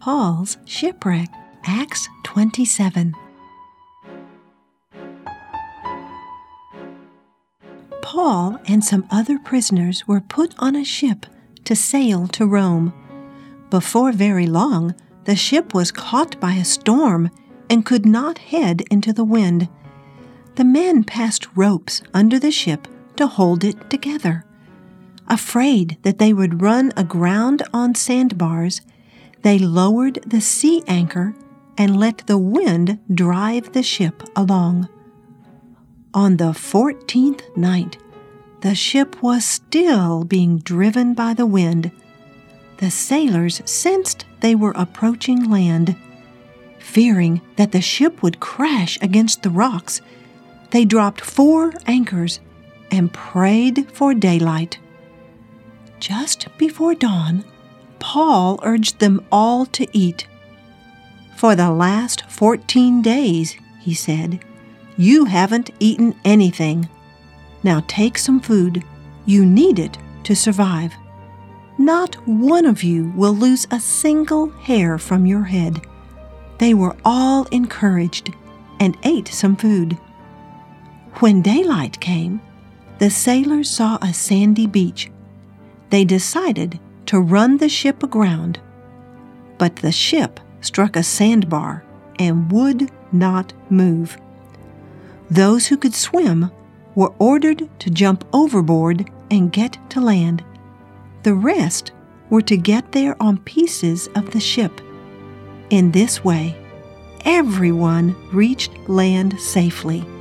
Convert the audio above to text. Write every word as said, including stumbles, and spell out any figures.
Paul's shipwreck. Acts twenty-seven. Paul and some other prisoners were put on a ship to sail to Rome. Before very long, the ship was caught by a storm and could not head into the wind. The men passed ropes under the ship to hold it together. Afraid that they would run aground on sandbars, they lowered the sea anchor and let the wind drive the ship along. On the fourteenth night, the ship was still being driven by the wind. The sailors sensed they were approaching land. Fearing that the ship would crash against the rocks, they dropped four anchors and prayed for daylight. Just before dawn, Paul urged them all to eat. "For the last fourteen days," he said, "you haven't eaten anything. Now take some food. You need it to survive. Not one of you will lose a single hair from your head." They were all encouraged and ate some food. When daylight came, the sailors saw a sandy beach. They decided to run the ship aground, but the ship struck a sandbar and would not move. Those who could swim were ordered to jump overboard and get to land. The rest were to get there on pieces of the ship. In this way, everyone reached land safely.